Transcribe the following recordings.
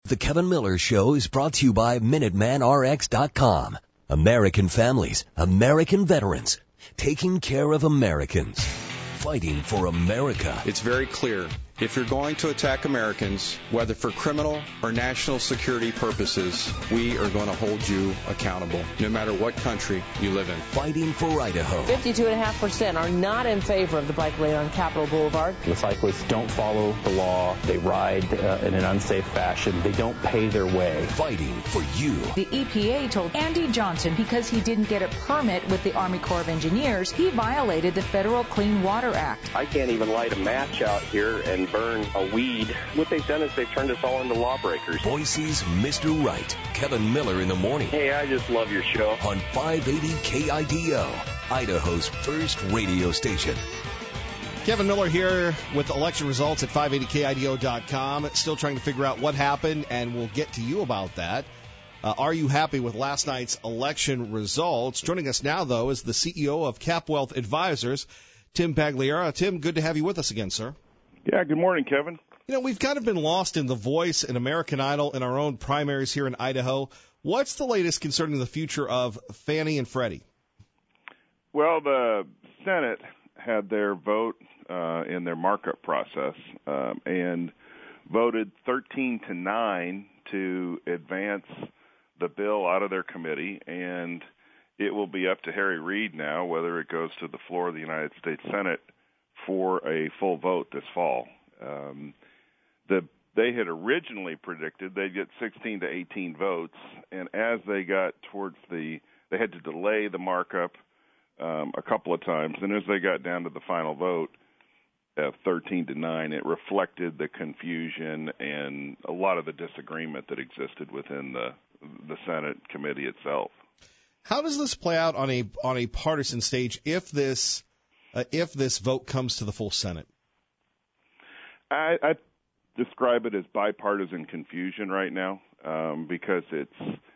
The Kevin Miller Show is brought to you by MinutemanRx.com. American families, American veterans, taking care of Americans, fighting for America. It's very clear. If you're going to attack Americans, whether for criminal or national security purposes, we are going to hold you accountable, no matter what country you live in. Fighting for Idaho. 52.5% are not in favor of the bike lane on Capitol Boulevard. The cyclists don't follow the law. They ride in an unsafe fashion. They don't pay their way. Fighting for you. The EPA told Andy Johnson because he didn't get a permit with the Army Corps of Engineers, he violated the Federal Clean Water Act. I can't even light a match out here and burn a weed. What they've done is they've turned us all into lawbreakers. Boise's Mr. Right. Kevin Miller in the morning. Hey, I just love your show. On 580 KIDO, Idaho's first radio station. Kevin Miller here with election results at 580KIDO.com. Still trying to figure out what happened, and we'll get to you about that. Are you happy with last night's election results? Joining us now, though, is the CEO of Cap Wealth Advisors, Tim Pagliara. Tim, good to have you with us again, sir. Yeah, good morning, Kevin. You know, we've kind of been lost in The Voice and American Idol in our own primaries here in Idaho. What's the latest concerning the future of Fannie and Freddie? Well, the Senate had their vote in their markup process and voted 13-9 to advance the bill out of their committee, and it will be up to Harry Reid now whether it goes to the floor of the United States Senate for a full vote this fall. They had originally predicted they'd get 16 to 18 votes, and as they got they had to delay the markup a couple of times, and as they got down to the final vote of 13-9, it reflected the confusion and a lot of the disagreement that existed within the Senate committee itself. How does this play out on a partisan stage if this vote comes to the full Senate? I describe it as bipartisan confusion right now because it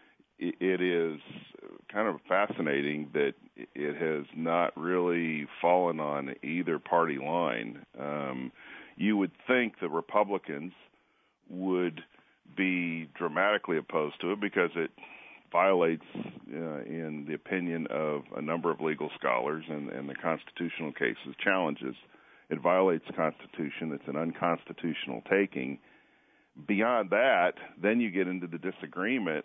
is kind of fascinating that it has not really fallen on either party line. You would think the Republicans would be dramatically opposed to it because it violates, in the opinion of a number of legal scholars and the constitutional cases challenges, it violates the Constitution. It's an unconstitutional taking. Beyond that, then you get into the disagreement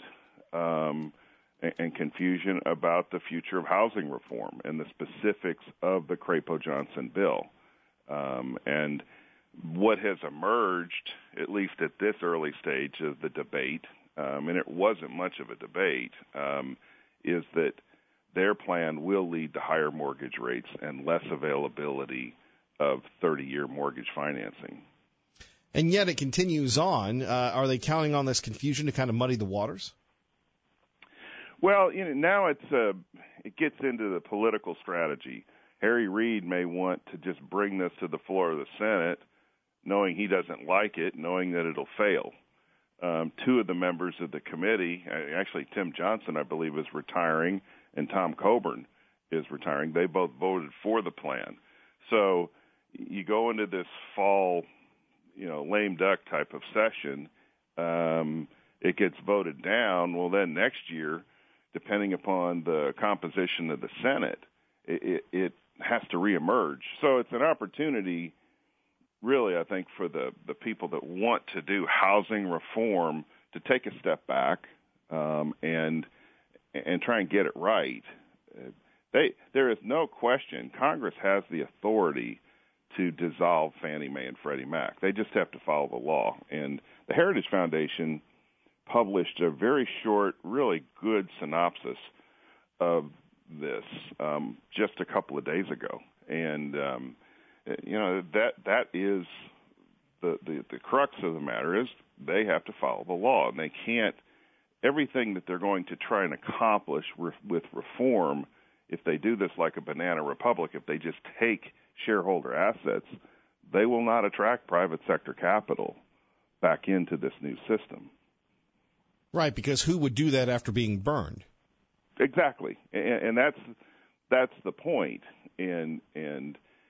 and confusion about the future of housing reform and the specifics of the Crapo-Johnson bill. And what has emerged, at least at this early stage of the debate, and it wasn't much of a debate, is that their plan will lead to higher mortgage rates and less availability of 30-year mortgage financing. And yet it continues on. Are they counting on this confusion to kind of muddy the waters? Well, now it gets into the political strategy. Harry Reid may want to just bring this to the floor of the Senate, knowing he doesn't like it, knowing that it'll fail. Two of the members of the committee, actually Tim Johnson, I believe, is retiring, and Tom Coburn is retiring. They both voted for the plan. So you go into this fall, lame duck type of session, it gets voted down. Well, then next year, depending upon the composition of the Senate, it has to reemerge. So it's an opportunity, really, I think, for the people that want to do housing reform to take a step back and try and get it right. There is no question Congress has the authority to dissolve Fannie Mae and Freddie Mac. They just have to follow the law. And the Heritage Foundation published a very short, really good synopsis of this just a couple of days ago. And, that is the crux of the matter is they have to follow the law. And they can't, everything that they're going to try and accomplish with reform, if they do this like a banana republic, if they just take shareholder assets, they will not attract private sector capital back into this new system. Right, because who would do that after being burned? Exactly, and that's the point. And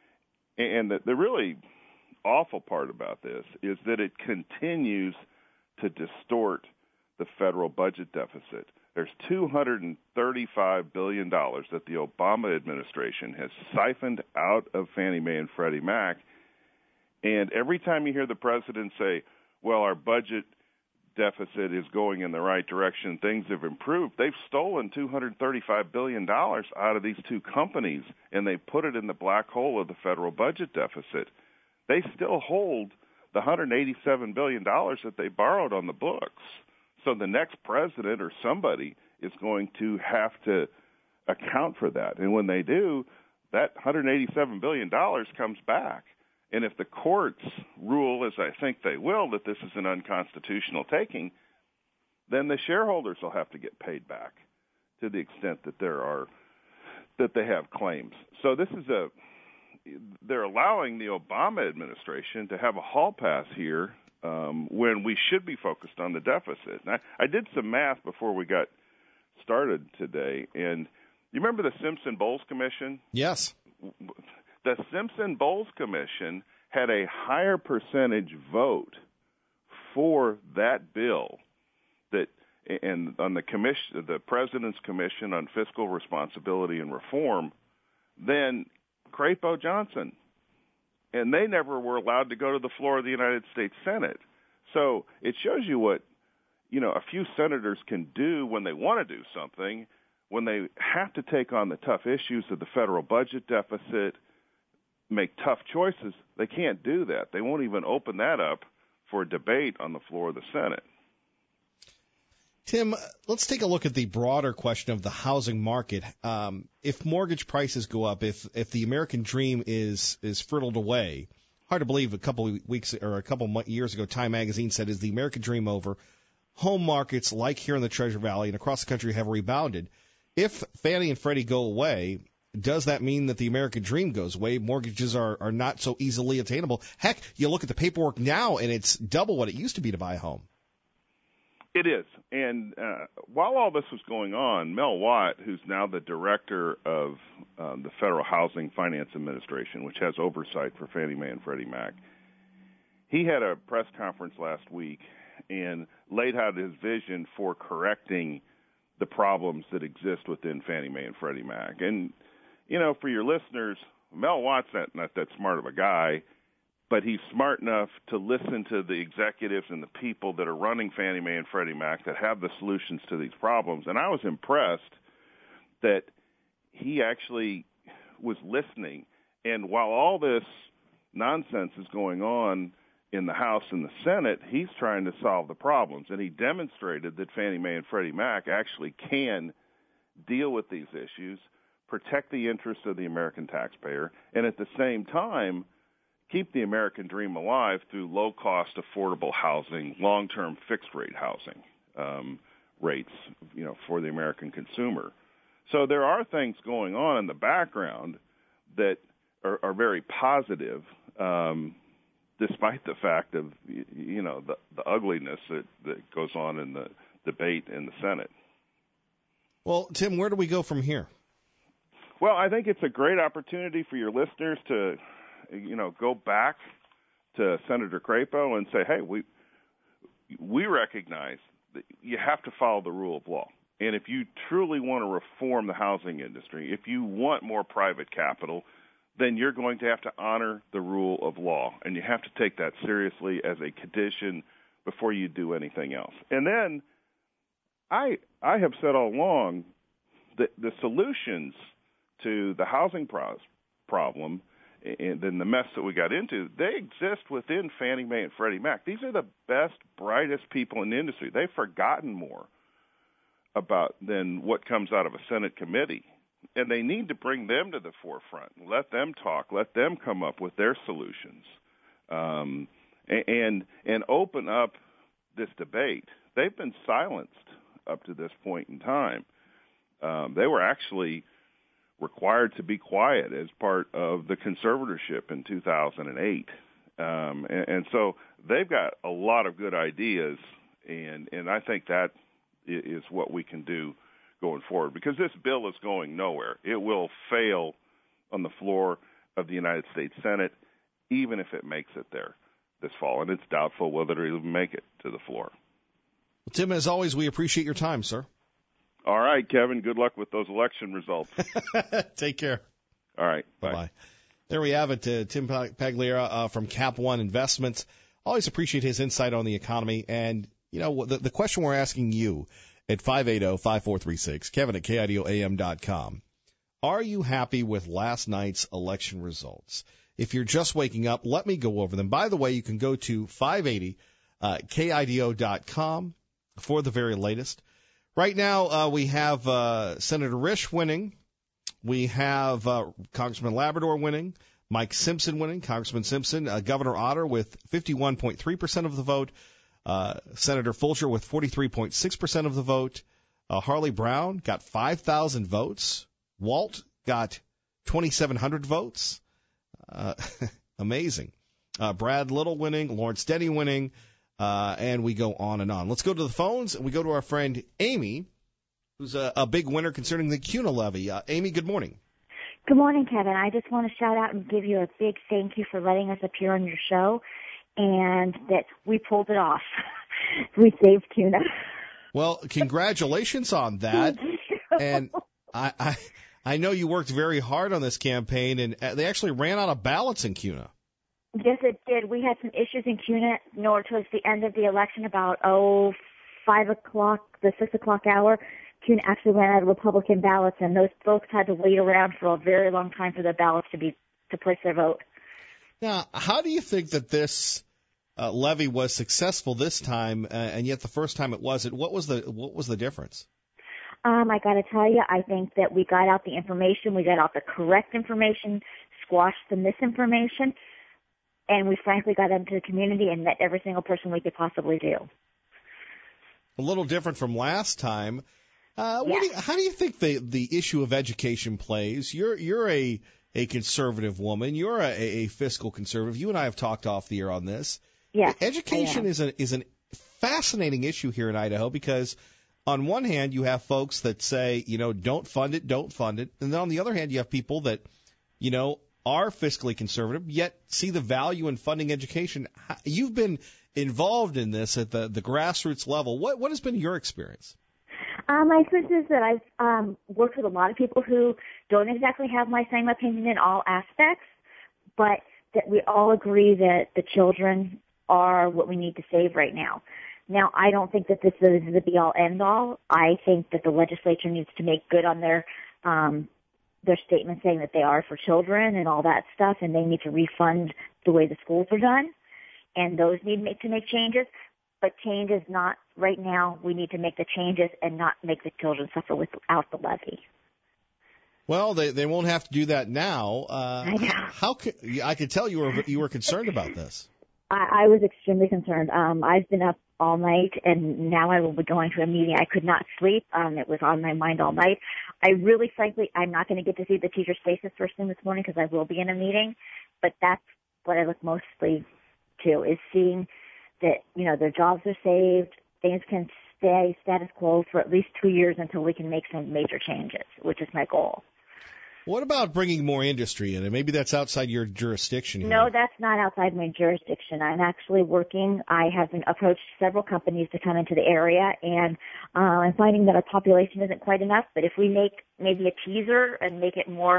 the really awful part about this is that it continues to distort the federal budget deficit. There's $235 billion that the Obama administration has siphoned out of Fannie Mae and Freddie Mac. And every time you hear the president say, well, our budget deficit is going in the right direction, things have improved, they've stolen $235 billion out of these two companies, and they put it in the black hole of the federal budget deficit. They still hold the $187 billion that they borrowed on the books. So the next president or somebody is going to have to account for that. And when they do, that $187 billion comes back. And if the courts rule, as I think they will, that this is an unconstitutional taking, then the shareholders will have to get paid back to the extent that they have claims. So they're allowing the Obama administration to have a hall pass here when we should be focused on the deficit. And I did some math before we got started today, and you remember the Simpson-Bowles Commission? Yes. The Simpson-Bowles Commission had a higher percentage vote for that bill and on the commission, the President's Commission on Fiscal Responsibility and Reform, than Crapo Johnson. And they never were allowed to go to the floor of the United States Senate. So it shows you what, a few senators can do when they want to do something, when they have to take on the tough issues of the federal budget deficit, make tough choices. They can't do that. They won't even open that up for a debate on the floor of the Senate. Tim, let's take a look at the broader question of the housing market. If mortgage prices go up, if the American dream is frizzled away, hard to believe a couple of weeks or a couple of years ago, Time Magazine said, is the American dream over? Home markets, like here in the Treasure Valley and across the country, have rebounded. If Fannie and Freddie go away, does that mean that the American dream goes away? Mortgages are not so easily attainable. Heck, you look at the paperwork now, and it's double what it used to be to buy a home. It is. And while all this was going on, Mel Watt, who's now the director of the Federal Housing Finance Administration, which has oversight for Fannie Mae and Freddie Mac, he had a press conference last week and laid out his vision for correcting the problems that exist within Fannie Mae and Freddie Mac. And, for your listeners, Mel Watt's not that smart of a guy, but he's smart enough to listen to the executives and the people that are running Fannie Mae and Freddie Mac that have the solutions to these problems. And I was impressed that he actually was listening. And while all this nonsense is going on in the House and the Senate, he's trying to solve the problems. And he demonstrated that Fannie Mae and Freddie Mac actually can deal with these issues, protect the interests of the American taxpayer, and at the same time keep the American dream alive through low-cost, affordable housing, long-term fixed-rate housing rates, for the American consumer. So there are things going on in the background that are very positive, despite the fact of, the ugliness that goes on in the debate in the Senate. Well, Tim, where do we go from here? Well, I think it's a great opportunity for your listeners to go back to Senator Crapo and say, hey, we recognize that you have to follow the rule of law. And if you truly want to reform the housing industry, if you want more private capital, then you're going to have to honor the rule of law. And you have to take that seriously as a condition before you do anything else. And then I have said all along that the solutions to the housing problem and then the mess that we got into, they exist within Fannie Mae and Freddie Mac. These are the best, brightest people in the industry. They've forgotten more than what comes out of a Senate committee. And they need to bring them to the forefront, let them talk, let them come up with their solutions, and open up this debate. They've been silenced up to this point in time. They were actually required to be quiet as part of the conservatorship in 2008. And so they've got a lot of good ideas, and I think that is what we can do going forward, because this bill is going nowhere. It will fail on the floor of the United States Senate, even if it makes it there this fall, and it's doubtful whether it will make it to the floor. Well, Tim, as always, we appreciate your time, sir. All right, Kevin. Good luck with those election results. Take care. All right. Bye-bye. There we have it. Tim Pagliara from Cap One Investments. Always appreciate his insight on the economy. And, you know, the question we're asking you at 580-5436, Kevin at KIDOAM.com. Are you happy with last night's election results? If you're just waking up, let me go over them. By the way, you can go to 580KIDO.com for the very latest. Right now, we have Senator Risch winning. We have Congressman Labrador winning. Mike Simpson winning, Congressman Simpson. Governor Otter with 51.3% of the vote. Senator Fulcher with 43.6% of the vote. Harley Brown got 5,000 votes. Walt got 2,700 votes. Amazing. Brad Little winning, Lawrence Denny winning, and we go on and on. Let's go to the phones, and we go to our friend Amy, who's a big winner concerning the CUNA levy. Amy, good morning. Good morning, Kevin. I just want to shout out and give you a big thank you for letting us appear on your show, and that we pulled it off. We saved CUNA. Well, congratulations on that. And I know you worked very hard on this campaign, and they actually ran out of ballots in CUNA. Yes, it did. We had some issues in CUNA towards the end of the election, about 5 o'clock, the 6 o'clock hour. CUNA actually ran out of Republican ballots, and those folks had to wait around for a very long time for their ballots to place their vote. Now, how do you think that this levy was successful this time, and yet the first time it wasn't? What was the difference? I got to tell you, I think that we got out the information, we got out the correct information, squashed the misinformation, and we frankly got into the community and met every single person we could possibly do. A little different from last time. How do you think the issue of education plays? You're a conservative woman. You're a fiscal conservative. You and I have talked off the air on this. Yeah, education is a fascinating issue here in Idaho because on one hand you have folks that say, don't fund it. And then on the other hand you have people that, are fiscally conservative yet see the value in funding education. You've been involved in this at the grassroots level. What has been your experience? My experience is that I've worked with a lot of people who don't exactly have my same opinion in all aspects, but that we all agree that the children are what we need to save right now. Now, I don't think that this is the be-all, end-all. I think that the legislature needs to make good on their statement saying that they are for children and all that stuff, and they need to refund the way the schools are done, and those need to make changes. But change is not right now. We need to make the changes and not make the children suffer without the levy. Well, they won't have to do that now. I know. I could tell you were concerned about this. I was extremely concerned. I've been up all night, and now I will be going to a meeting. I could not sleep. It was on my mind all night. I really, frankly, I'm not going to get to see the teachers' faces first thing this morning because I will be in a meeting. But that's what I look mostly to, is seeing that, their jobs are saved, things can stay status quo for at least 2 years until we can make some major changes, which is my goal. What about bringing more industry in? And maybe that's outside your jurisdiction here. No, that's not outside my jurisdiction. I'm actually working. I have been approached several companies to come into the area, and I'm finding that our population isn't quite enough. But if we make maybe a teaser and make it more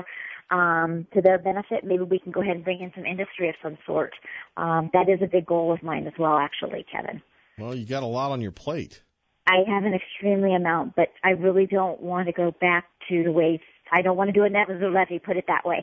to their benefit, maybe we can go ahead and bring in some industry of some sort. That is a big goal of mine as well, actually, Kevin. Well, you got a lot on your plate. I have an extremely amount, but I really don't want to go back to the ways. I don't want to do a net levy, put it that way.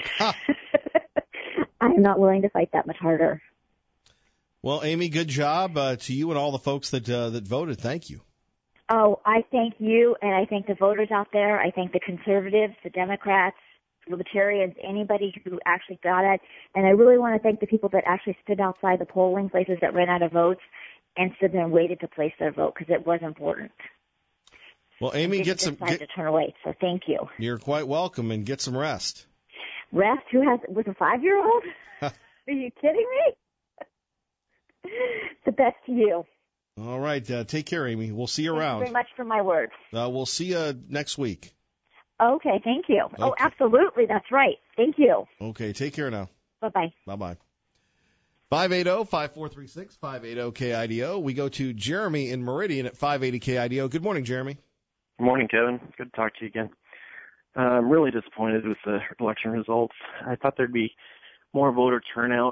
I'm not willing to fight that much harder. Well, Amy, good job to you and all the folks that voted. Thank you. Oh, I thank you, and I thank the voters out there. I thank the conservatives, the Democrats, Libertarians, anybody who actually got it. And I really want to thank the people that actually stood outside the polling places that ran out of votes and stood there and waited to place their vote because it was important. Well, Amy, to turn away. So thank you. You're quite welcome, and get some rest. Rest? With a 5-year-old? Are you kidding me? The best to you. All right. Take care, Amy. We'll see you around. Thank you very much for my words. We'll see you next week. Okay, thank you. Okay. Oh, absolutely. That's right. Thank you. Okay, take care now. Bye-bye. Bye-bye. 580-5436, 580-KIDO. We go to Jeremy in Meridian at 580-KIDO. Good morning, Jeremy. Good morning, Kevin. Good to talk to you again. I'm really disappointed with the election results. I thought there'd be more voter turnout.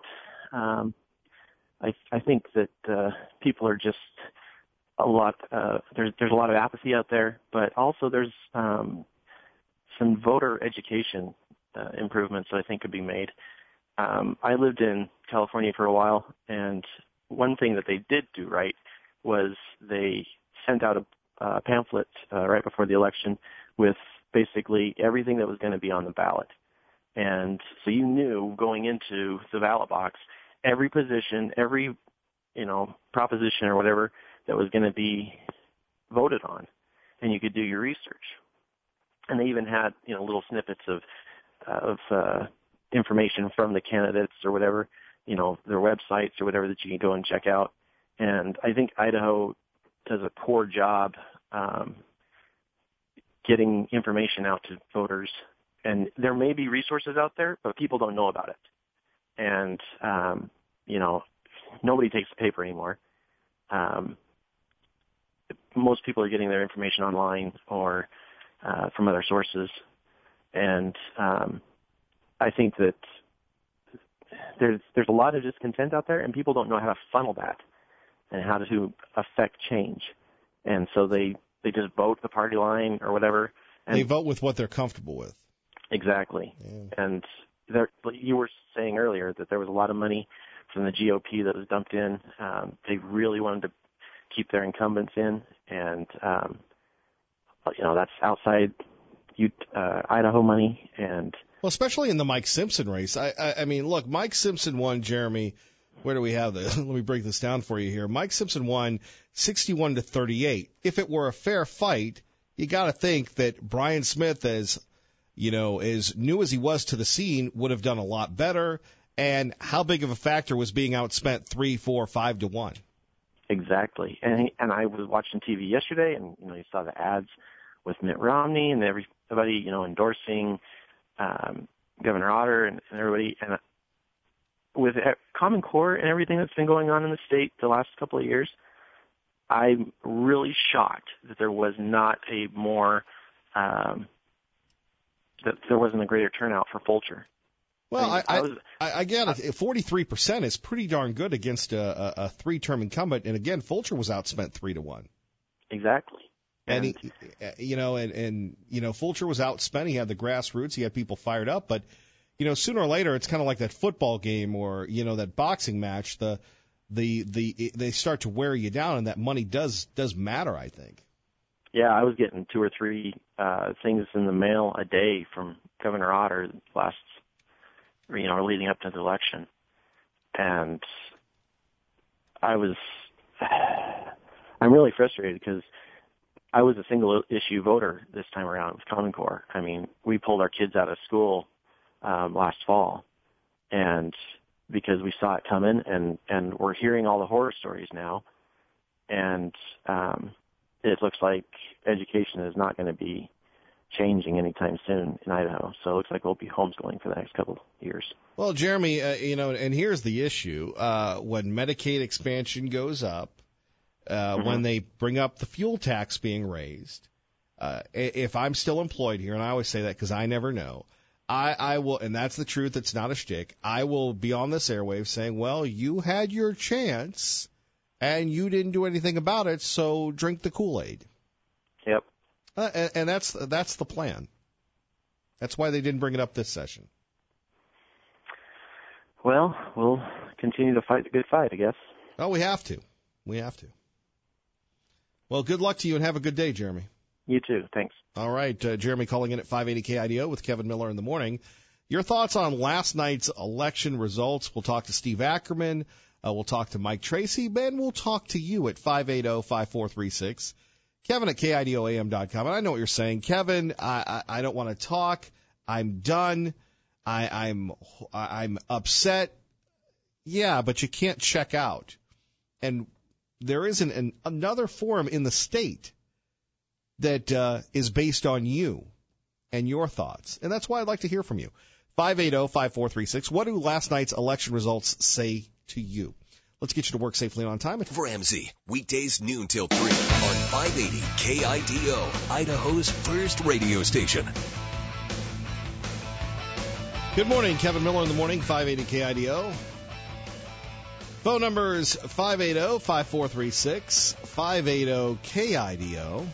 I think that people are just a lot. There's a lot of apathy out there, but also there's some voter education improvements that I think could be made. I lived in California for a while, and one thing that they did do right was they sent out a pamphlet right before the election with basically everything that was going to be on the ballot. And so you knew going into the ballot box, every position, every, proposition or whatever that was going to be voted on, and you could do your research. And they even had, little snippets of information from the candidates or whatever, their websites or whatever that you can go and check out. And I think Idaho does a poor job getting information out to voters. And there may be resources out there, but people don't know about it. And, nobody takes the paper anymore. Most people are getting their information online or from other sources. And I think that there's a lot of discontent out there, and people don't know how to funnel that and how to affect change. And so they just vote the party line or whatever. And they vote with what they're comfortable with. Exactly. Yeah. And you were saying earlier that there was a lot of money from the GOP that was dumped in. They really wanted to keep their incumbents in, and that's outside Idaho money. And well, especially in the Mike Simpson race. I mean, look, Mike Simpson won, Jeremy. Where do we have this? Let me break this down for you here. Mike Simpson won 61-38. If it were a fair fight, you got to think that Brian Smith, as new as he was to the scene, would have done a lot better. And how big of a factor was being outspent 3, 4, 5-1? Exactly. And I was watching TV yesterday, and you saw the ads with Mitt Romney and everybody endorsing Governor Otter and everybody. And with Common Core and everything that's been going on in the state the last couple of years, I'm really shocked that there was not a more that there wasn't a greater turnout for Fulcher. Well, I get it. 43% is pretty darn good against a three-term incumbent, and again, Fulcher was outspent 3-1. Exactly. And Fulcher was outspent. He had the grassroots. He had people fired up, but sooner or later, it's kind of like that football game or that boxing match. They start to wear you down, and that money does matter, I think. Yeah, I was getting 2 or 3 things in the mail a day from Governor Otter leading up to the election. And I'm really frustrated because I was a single issue voter this time around with Common Core. I mean, we pulled our kids out of school last fall, and because we saw it coming, and we're hearing all the horror stories now, and it looks like education is not going to be changing anytime soon in Idaho. So it looks like we'll be homeschooling for the next couple of years. Well, Jeremy, and here's the issue. When Medicaid expansion goes up, when they bring up the fuel tax being raised, if I'm still employed here, and I always say that because I never know, I will, and that's the truth, it's not a shtick, I will be on this airwave saying, well, you had your chance, and you didn't do anything about it, so drink the Kool-Aid. Yep. And that's the plan. That's why they didn't bring it up this session. Well, we'll continue to fight the good fight, I guess. Oh, we have to. Well, good luck to you and have a good day, Jeremy. You too. Thanks. All right. Jeremy calling in at 580-KIDO with Kevin Miller in the morning. Your thoughts on last night's election results. We'll talk to Steve Ackerman. We'll talk to Mike Tracy. Ben, we'll talk to you at 580-5436. Kevin at KIDOAM.com. And I know what you're saying. Kevin, I don't want to talk. I'm done. I'm upset. Yeah, but you can't check out. And there isn't another forum in the state that is based on you and your thoughts. And that's why I'd like to hear from you. 580-5436. What do last night's election results say to you? Let's get you to work safely and on time. Ramsey, weekdays noon till 3 on 580 KIDO, Idaho's first radio station. Good morning, Kevin Miller in the morning, 580 KIDO. Phone numbers 580-5436, 580-KIDO.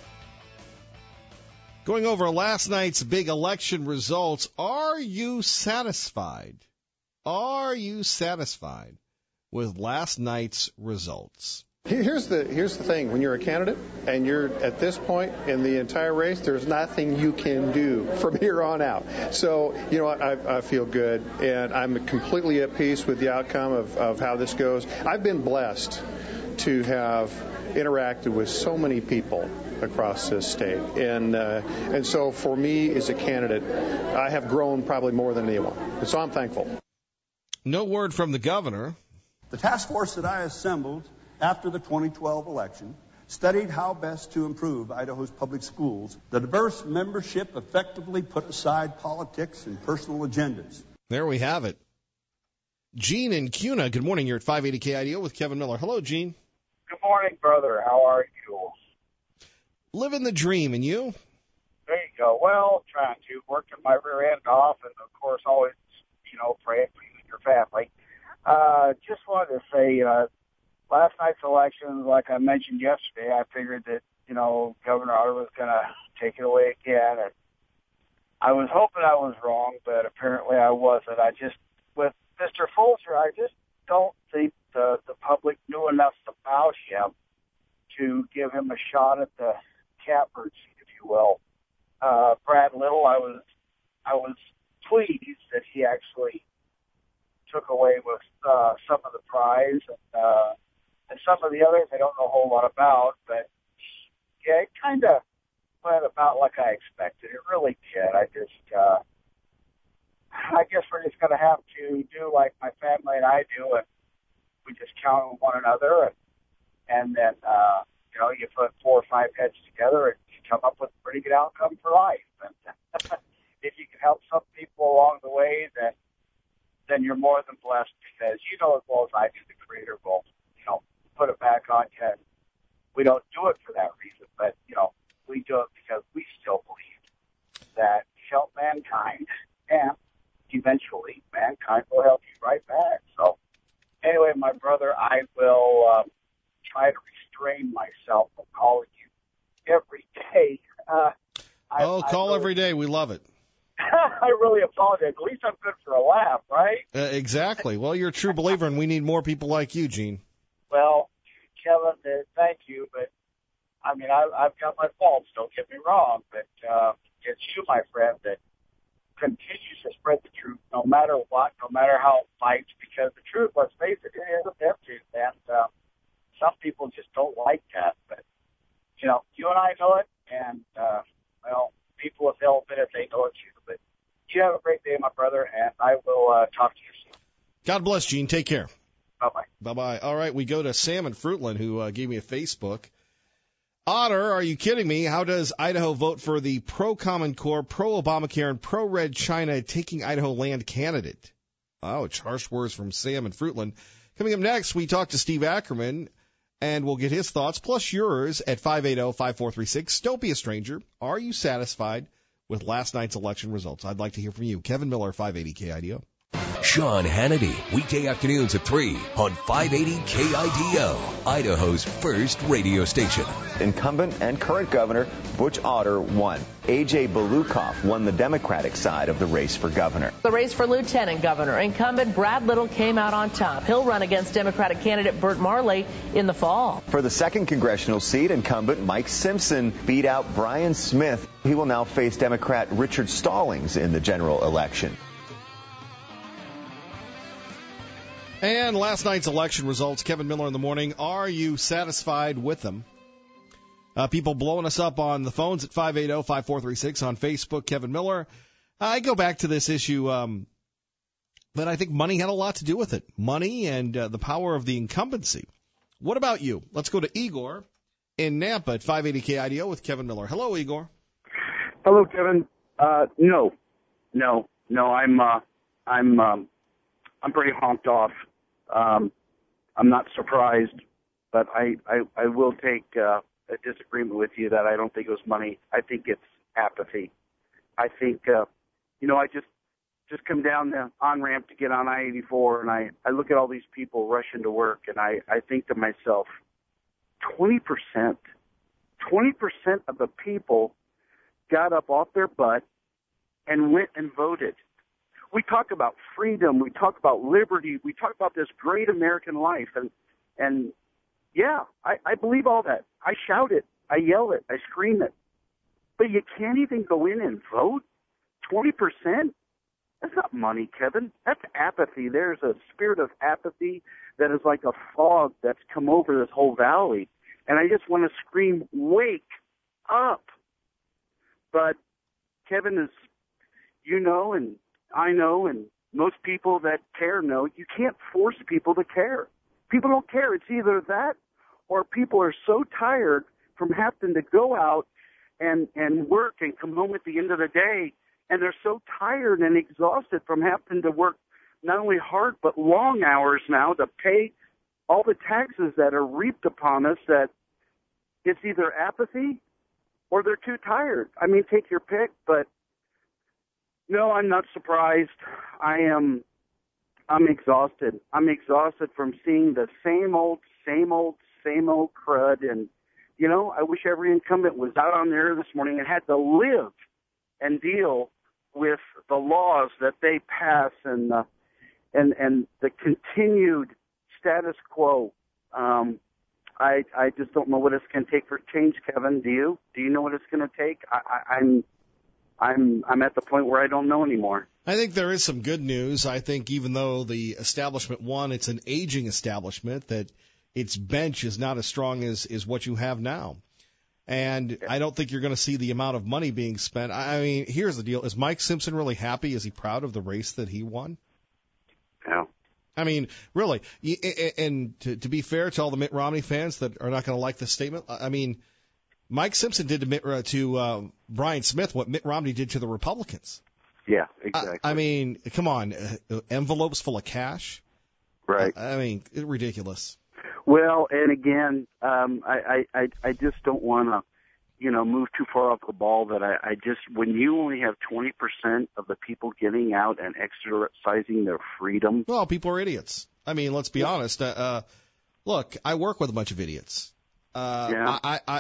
Going over last night's big election results, are you satisfied? Are you satisfied with last night's results? Here's the thing. When you're a candidate and you're at this point in the entire race, there's nothing you can do from here on out. So, you know what, I feel good, and I'm completely at peace with the outcome of how this goes. I've been blessed to have interacted with so many people across this state, and so for me as a candidate, I have grown probably more than anyone, and so I'm thankful. No word from the governor. The task force that I assembled after the 2012 election studied how best to improve Idaho's public schools. The diverse membership effectively put aside politics and personal agendas. There we have it. Gene in Cuna, good morning. You're at 580 KIDO with Kevin Miller. Hello, Gene. Good morning, brother. How are you? Living the dream, and you? There you go. Well, trying to. Working my rear end off, and, of course, always, praying for you and your family. Just wanted to say, last night's election, like I mentioned yesterday, I figured that, Governor Otter was going to take it away again. And I was hoping I was wrong, but apparently I wasn't. With Mr. Fulcher, I just don't think the public knew enough about him to give him a shot at the catbird seat, if you will. Brad Little, I was pleased that he actually took away with some of the prize, and some of the others I don't know a whole lot about, but yeah, it kind of went about like I expected. It really did. I guess we're just going to have to do like my family and I do, and we just count on one another, and then you put 4 or 5 heads together and you come up with a pretty good outcome for life. And if you can help some people along the way, then you're more than blessed, because you know as well as I do, the Creator will, put it back on you. And we don't do it for that reason, but, we do it because we still believe that you help mankind, and eventually mankind will help you right back. So anyway, my brother, I will try to restrain myself from calling you every day. Call every day. We love it. I really apologize. At least I'm good for a laugh, right? Exactly. Well, you're a true believer, and we need more people like you, Gene. Well, Kevin, thank you, but, I've got my faults, don't get me wrong, but it's you, my friend, that continues to spread the truth no matter what, no matter how it fights, because the truth, let's face it, it is a death truth, and some people just don't like that, but, you and I know it, and, people if they'll admit it, they know it too. But you have a great day, my brother, and I will talk to you soon. God bless, Gene. Take care. Bye-bye. Bye-bye. All right, we go to Sam in Fruitland, who gave me a Facebook. Otter, are you kidding me? How does Idaho vote for the pro-Common Core, pro-Obamacare, and pro-Red China taking Idaho land candidate? Ouch, harsh words from Sam in Fruitland. Coming up next, we talk to Steve Ackerman, and we'll get his thoughts, plus yours, at 580-5436. Don't be a stranger. Are you satisfied with last night's election results? I'd like to hear from you. Kevin Miller, 580 KIDO. Sean Hannity, weekday afternoons at 3 on 580 KIDO, Idaho's first radio station. Incumbent and current Governor Butch Otter won. A.J. Belukoff won the Democratic side of the race for governor. The race for lieutenant governor, incumbent Brad Little came out on top. He'll run against Democratic candidate Burt Marley in the fall. For the second congressional seat, incumbent Mike Simpson beat out Brian Smith. He will now face Democrat Richard Stallings in the general election. And last night's election results, Kevin Miller in the morning. Are you satisfied with them? People blowing us up on the phones at 580-5436 on Facebook, Kevin Miller. I go back to this issue, but I think money had a lot to do with it. Money and the power of the incumbency. What about you? Let's go to Igor in Nampa at 580 KIDO with Kevin Miller. Hello, Igor. Hello, Kevin. No, I'm pretty honked off. I'm not surprised, but I will take a disagreement with you that I don't think it was money. I think it's apathy. I think, I just come down the on-ramp to get on I-84, and I look at all these people rushing to work, and I think to myself, 20% of the people got up off their butt and went and voted. We talk about freedom. We talk about liberty. We talk about this great American life. And yeah, I believe all that. I shout it. I yell it. I scream it. But you can't even go in and vote? 20%? That's not money, Kevin. That's apathy. There's a spirit of apathy that is like a fog that's come over this whole valley. And I just want to scream, wake up. But Kevin, is, and I know, and most people that care know, you can't force people to care. People don't care. It's either that or people are so tired from having to go out and work and come home at the end of the day, and they're so tired and exhausted from having to work not only hard but long hours now to pay all the taxes that are reaped upon us, that it's either apathy or they're too tired. I mean, take your pick, but no, I'm not surprised. I'm exhausted. I'm exhausted from seeing the same old crud. And, I wish every incumbent was out on the air this morning and had to live and deal with the laws that they pass and the continued status quo. I just don't know what it's going to take for change, Kevin. Do you? Do you know what it's going to take? I'm at the point where I don't know anymore. I think there is some good news. I think even though the establishment won, it's an aging establishment, that its bench is not as strong as what you have now. And I don't think you're going to see the amount of money being spent. I mean, here's the deal. Is Mike Simpson really happy? Is he proud of the race that he won? No. I mean, really. And to be fair to all the Mitt Romney fans that are not going to like this statement, I mean, Mike Simpson did to Brian Smith what Mitt Romney did to the Republicans. Yeah, exactly. I mean, come on, envelopes full of cash? Right. I mean, ridiculous. Well, and again, I just don't want to, move too far off the ball. That I just, when you only have 20% of the people getting out and exercising their freedom. Well, people are idiots. I mean, let's be honest. Look, I work with a bunch of idiots. Yeah.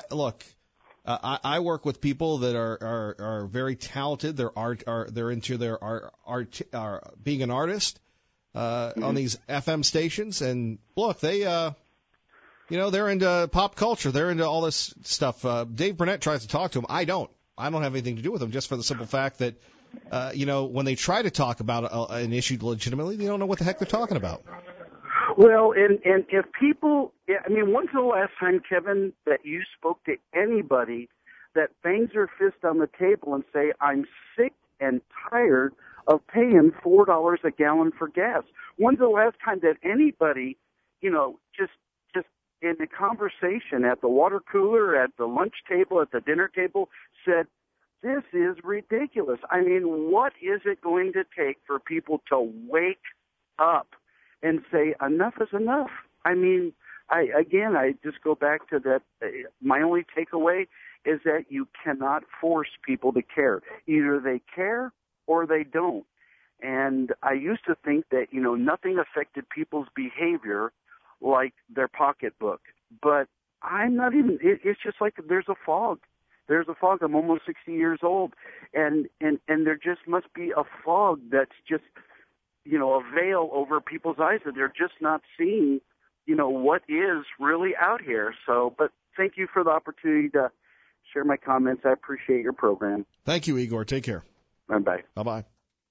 I work with people that are very talented. They're into their art, being an artist on these FM stations. And look, they they're into pop culture. They're into all this stuff. Dave Burnett tries to talk to them. I don't have anything to do with them, just for the simple fact that when they try to talk about an issue legitimately, they don't know what the heck they're talking about. Well, and if people, when's the last time, Kevin, that you spoke to anybody that bangs their fist on the table and say, I'm sick and tired of paying $4 a gallon for gas? When's the last time that anybody, just in the conversation at the water cooler, at the lunch table, at the dinner table, said, this is ridiculous? I mean, what is it going to take for people to wake up and say, enough is enough? I mean, I just go back to that. My only takeaway is that you cannot force people to care. Either they care or they don't. And I used to think that, nothing affected people's behavior like their pocketbook. But I'm not even, it's just like there's a fog. There's a fog. I'm almost 60 years old. And there just must be a fog that's just, a veil over people's eyes that they're just not seeing, what is really out here. So, but thank you for the opportunity to share my comments. I appreciate your program. Thank you, Igor. Take care. Bye-bye. Bye-bye.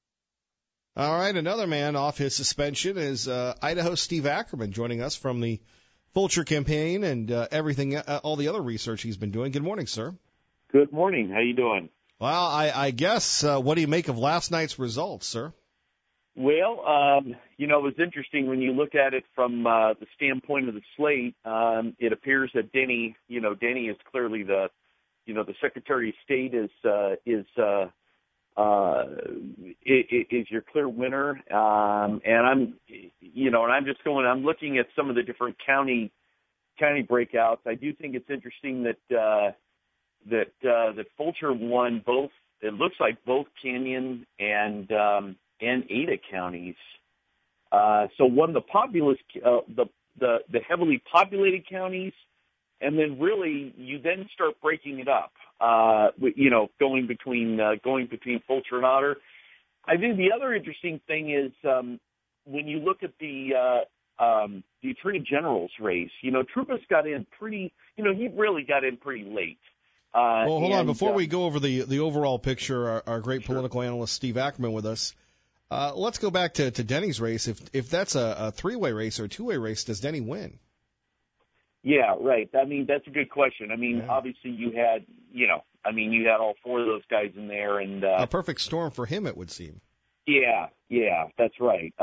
All right, another man off his suspension is Idaho's Steve Ackerman, joining us from the Fulcher campaign and everything, all the other research he's been doing. Good morning, sir. Good morning. How you doing? Well, I guess, what do you make of last night's results, sir? Well, it was interesting when you look at it from the standpoint of the slate. It appears that Denny is clearly the Secretary of State is is your clear winner. And I'm just I'm looking at some of the different county breakouts. I do think it's interesting that Fulcher won both. It looks like both Canyon and Ada counties. So won the populous, the heavily populated counties, and then really you then start breaking it up. Going between Fulcher and Otter. I think the other interesting thing is when you look at the Attorney General's race. Troupas got in pretty. He really got in pretty late. Well, hold on. Before we go over the overall picture, our great political analyst Steve Ackerman with us. Let's go back to Denny's race. If that's a three-way race or a two-way race, does Denny win? Yeah, right. I mean, that's a good question. I mean, obviously you had all four of those guys in there, and a perfect storm for him, it would seem. Yeah, that's right.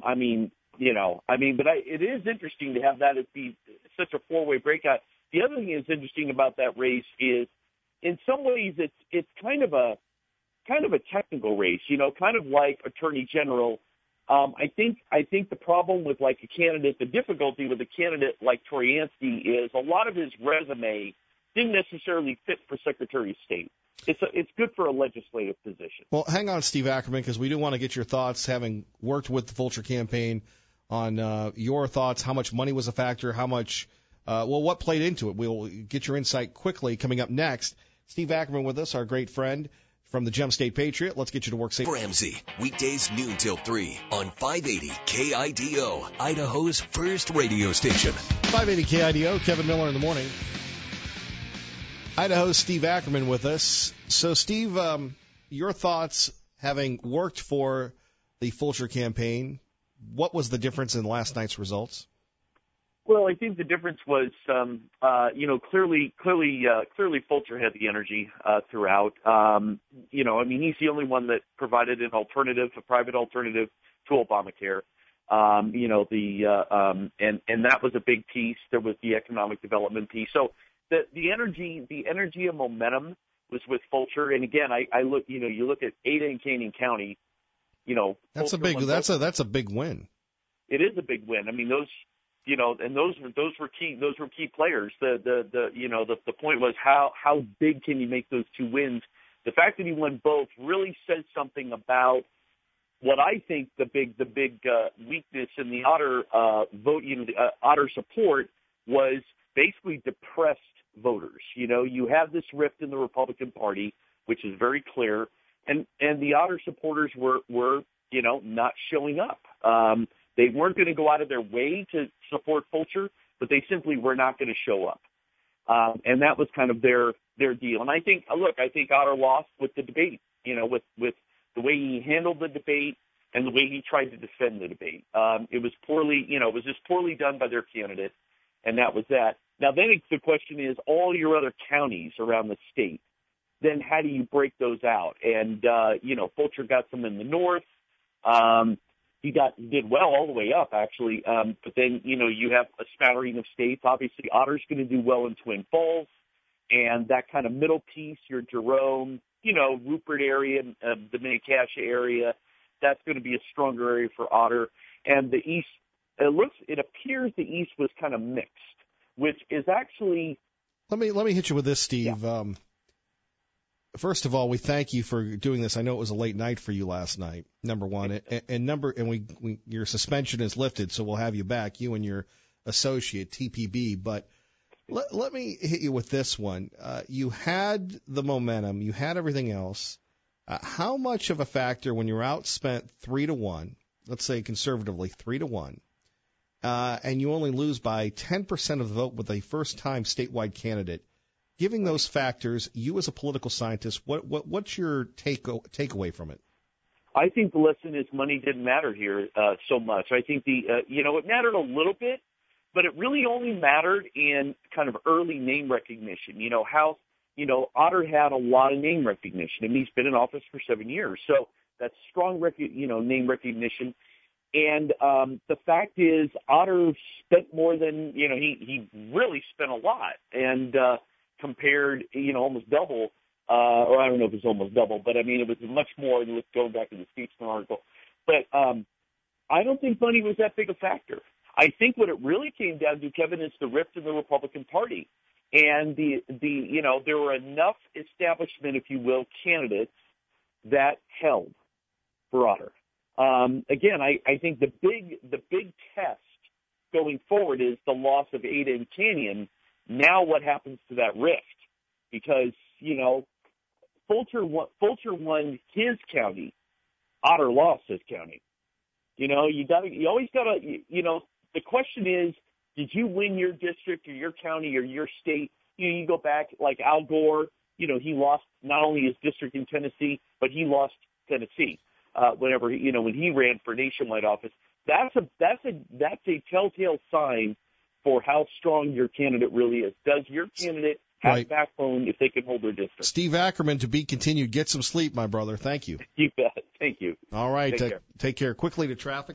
But it is interesting to have that as be such a four-way breakout. The other thing that's interesting about that race is, in some ways, it's kind of a technical race, kind of like Attorney General. I think the problem with the difficulty with a candidate like Troyansky is a lot of his resume didn't necessarily fit for Secretary of State. It's good for a legislative position. Well, hang on, Steve Ackerman, because we do want to get your thoughts, having worked with the Fulcher campaign, on your thoughts. How much money was a factor? How much? What played into it? We'll get your insight quickly coming up next. Steve Ackerman with us, our great friend from the Gem State Patriot. Let's get you to work safe. Ramsey, weekdays noon till 3 on 580 KIDO, Idaho's first radio station. 580 KIDO, Kevin Miller in the morning. Idaho's Steve Ackerman with us. So, Steve, your thoughts, having worked for the Fulcher campaign, what was the difference in last night's results? Well, I think the difference was, clearly Fulcher had the energy throughout. He's the only one that provided a private alternative to Obamacare. And that was a big piece. There was the economic development piece. So the energy and momentum was with Fulcher. And again, you look at Ada and Canyon County. That's a big win. It is a big win. I mean, those were key. Those were key players. The point was how big can you make those two wins? The fact that he won both really says something about what I think the big weakness in the Otter vote. Otter support was basically depressed voters. You have this rift in the Republican Party, which is very clear, and the Otter supporters were not showing up. They weren't going to go out of their way to support Fulcher, but they simply were not going to show up. And that was kind of their deal. And I think Otter lost with the debate, with the way he handled the debate and the way he tried to defend the debate. It was just poorly done by their candidate, and that was that. Now, then the question is, all your other counties around the state, then how do you break those out? And, Fulcher got some in the north. He did well all the way up, actually. But then, you have a smattering of states. Obviously, Otter's going to do well in Twin Falls. And that kind of middle piece, your Jerome, Rupert area, the Mini-Cassia area, that's going to be a stronger area for Otter. And the East, it appears the East was kind of mixed, which is actually... Let me hit you with this, Steve. Yeah. First of all, we thank you for doing this. I know it was a late night for you last night, number one. Your suspension is lifted, so we'll have you back, you and your associate, TPB. But let me hit you with this one. You had the momentum. You had everything else. How much of a factor when you're outspent 3-1, let's say conservatively 3-1, and you only lose by 10% of the vote with a first-time statewide candidate, giving those factors, you as a political scientist, what's your takeaway from it? I think the lesson is money didn't matter here so much. I think it mattered a little bit, but it really only mattered in kind of early name recognition. Otter had a lot of name recognition. I mean, he's been in office for 7 years, so that's strong name recognition. And the fact is, Otter spent more than he really spent a lot, and compared, almost double or I don't know if it's almost double, but I mean, it was much more than going back to the Statesman article. But I don't think money was that big a factor. I think what it really came down to, Kevin, is the rift in the Republican Party. And there were enough establishment, if you will, candidates that held for Otter. Again, I think the big test going forward is the loss of Ada and Canyon. Now what happens to that rift? Because, Fulcher won his county. Otter lost his county. You always gotta, the question is, did you win your district or your county or your state? You go back like Al Gore, he lost not only his district in Tennessee, but he lost Tennessee, when he ran for nationwide office. That's a telltale sign for how strong your candidate really is. Does your candidate have backbone if they can hold their district? Steve Ackerman, to be continued. Get some sleep, my brother. Thank you. You bet. Thank you. All right. Take care. Take care. Quickly to traffic.